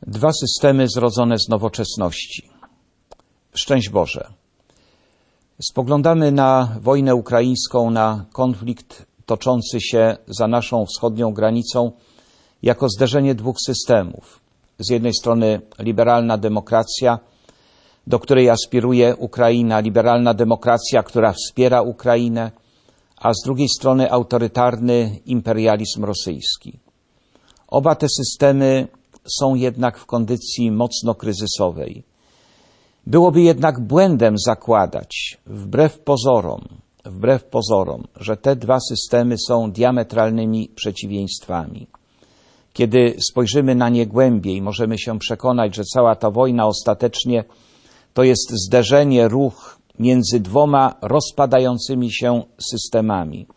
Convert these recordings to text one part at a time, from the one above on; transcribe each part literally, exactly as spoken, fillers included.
Dwa systemy zrodzone z nowoczesności. Szczęść Boże. Spoglądamy na wojnę ukraińską, na konflikt toczący się za naszą wschodnią granicą jako zderzenie dwóch systemów. Z jednej strony liberalna demokracja, do której aspiruje Ukraina, liberalna demokracja, która wspiera Ukrainę, a z drugiej strony autorytarny imperializm rosyjski. Oba te systemy są jednak w kondycji mocno kryzysowej. Byłoby jednak błędem zakładać, wbrew pozorom, wbrew pozorom, że te dwa systemy są diametralnymi przeciwieństwami. Kiedy spojrzymy na nie głębiej, możemy się przekonać, że cała ta wojna ostatecznie to jest zderzenie, ruch między dwoma rozpadającymi się systemami.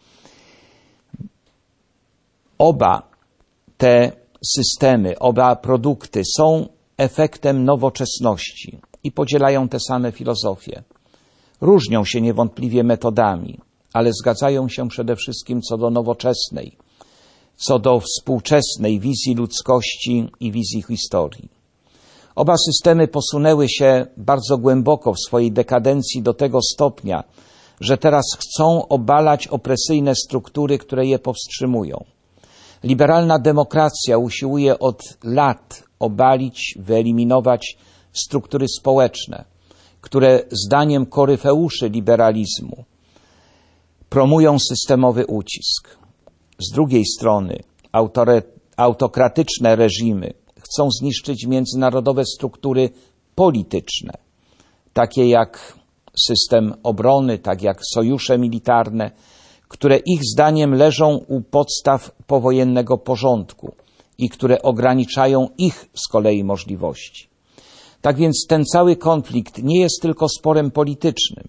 Oba te systemy, oba produkty są efektem nowoczesności i podzielają te same filozofie. Różnią się niewątpliwie metodami, ale zgadzają się przede wszystkim co do nowoczesnej, co do współczesnej wizji ludzkości i wizji historii. Oba systemy posunęły się bardzo głęboko w swojej dekadencji do tego stopnia, że teraz chcą obalać opresyjne struktury, które je powstrzymują. Liberalna demokracja usiłuje od lat obalić, wyeliminować struktury społeczne, które zdaniem koryfeuszy liberalizmu promują systemowy ucisk. Z drugiej strony autory, autokratyczne reżimy chcą zniszczyć międzynarodowe struktury polityczne, takie jak system obrony, tak jak sojusze militarne, które ich zdaniem leżą u podstaw powojennego porządku i które ograniczają ich z kolei możliwości. Tak więc ten cały konflikt nie jest tylko sporem politycznym,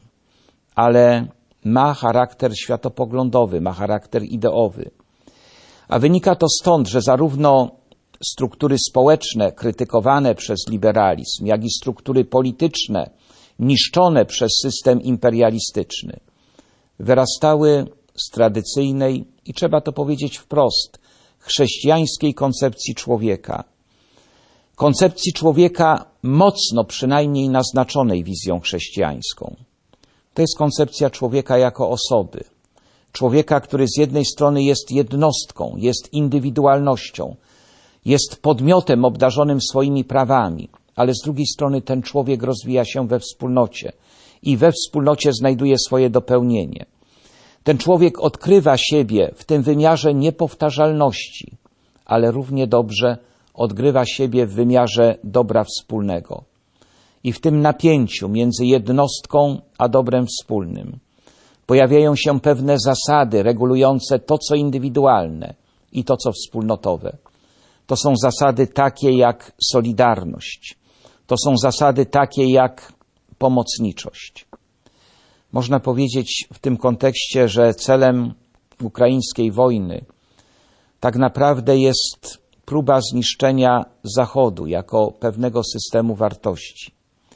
ale ma charakter światopoglądowy, ma charakter ideowy. A wynika to stąd, że zarówno struktury społeczne krytykowane przez liberalizm, jak i struktury polityczne niszczone przez system imperialistyczny wyrastały z tradycyjnej i trzeba to powiedzieć wprost, chrześcijańskiej koncepcji człowieka. Koncepcji człowieka mocno przynajmniej naznaczonej wizją chrześcijańską. To jest koncepcja człowieka jako osoby. Człowieka, który z jednej strony jest jednostką, jest indywidualnością, jest podmiotem obdarzonym swoimi prawami, ale z drugiej strony ten człowiek rozwija się we wspólnocie i we wspólnocie znajduje swoje dopełnienie. Ten człowiek odkrywa siebie w tym wymiarze niepowtarzalności, ale równie dobrze odgrywa siebie w wymiarze dobra wspólnego. I w tym napięciu między jednostką a dobrem wspólnym pojawiają się pewne zasady regulujące to, co indywidualne i to, co wspólnotowe. To są zasady takie jak solidarność. To są zasady takie jak pomocniczość. Można powiedzieć w tym kontekście, że celem ukraińskiej wojny tak naprawdę jest próba zniszczenia Zachodu jako pewnego systemu wartości.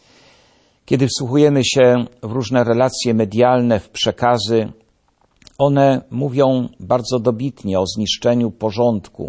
Kiedy wsłuchujemy się w różne relacje medialne, w przekazy, one mówią bardzo dobitnie o zniszczeniu porządku,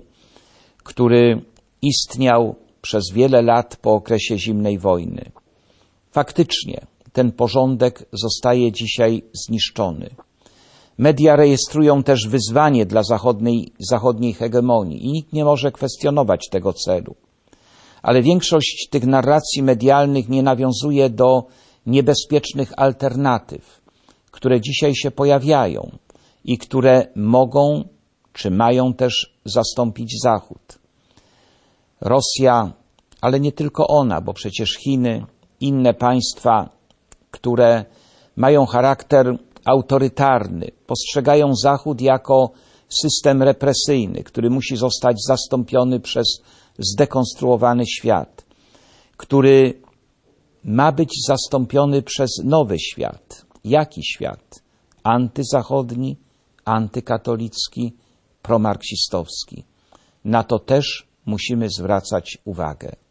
który istniał przez wiele lat po okresie zimnej wojny. Faktycznie ten porządek zostaje dzisiaj zniszczony. Media rejestrują też wyzwanie dla zachodniej, zachodniej hegemonii i nikt nie może kwestionować tego celu. Ale większość tych narracji medialnych nie nawiązuje do niebezpiecznych alternatyw, które dzisiaj się pojawiają i które mogą czy mają też zastąpić Zachód. Rosja, ale nie tylko ona, bo przecież Chiny, inne państwa, które mają charakter autorytarny, postrzegają Zachód jako system represyjny, który musi zostać zastąpiony przez zdekonstruowany świat, który ma być zastąpiony przez nowy świat. Jaki świat? Antyzachodni, antykatolicki, promarksistowski. Na to też musimy zwracać uwagę.